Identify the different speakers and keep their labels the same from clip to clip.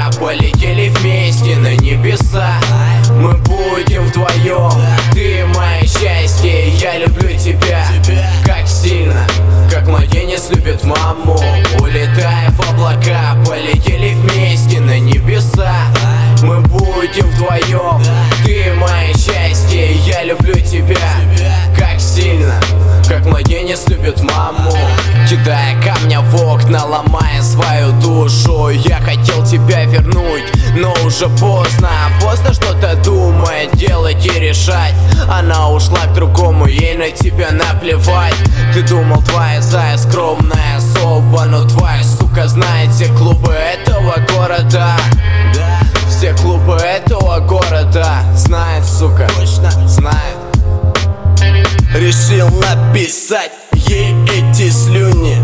Speaker 1: полетели вместе на небеса. Мы будем вдвоем, ты мое счастье, я люблю тебя как сильно, как младенец любит маму. Улетая в облака, полетели вместе на небеса. Мы будем вдвоем, ты мое счастье, я люблю тебя как сильно, как младенец любит маму. Кидая камня в окна, ломая свою душу, я хотел тебя вернуть, но уже поздно. Поздно что-то думать, делать и решать. Она ушла к другому, ей на тебя наплевать. Ты думал, твоя зая скромная особа, но твоя сука знает все клубы этого города. Все клубы этого города знает, сука, точно знает.
Speaker 2: Решил написать ей эти слюни,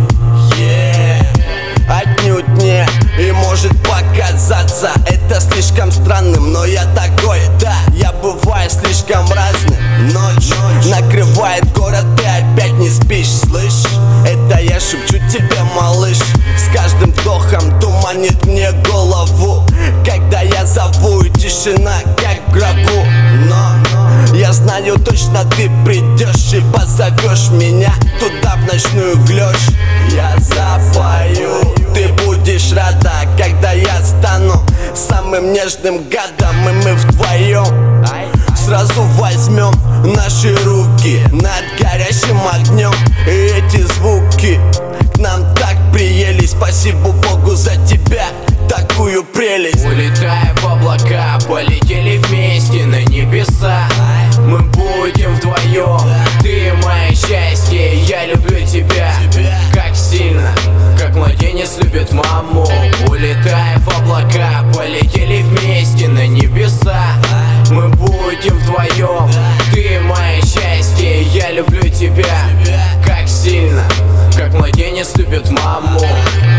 Speaker 2: отнюдь не. И может показаться это слишком странным, но я такой, да, я бываю слишком разным. Ночь накрывает город, ты опять не спишь, слышь? Это я шепчу тебе, малыш. С каждым вдохом туманит мне голову, когда я зову, и тишина как в гробу. Но я знаю точно, ты придешь и позовешь меня туда в ночную глушь. Я запою, ты будешь рада, когда я стану самым нежным гадом. И мы вдвоем сразу возьмем наши руки над горящим огнем. И эти звуки к нам так приелись. Спасибо Богу за тебя, такую прелесть.
Speaker 1: Улетая в облака, полетели вместе на небеса. Мы будем вдвоем, ты мое счастье, я люблю тебя как сильно, как младенец любит маму. Улетая в облака, полетели вместе на небеса. Мы будем вдвоем, ты мое счастье, я люблю тебя как сильно, как младенец любит маму.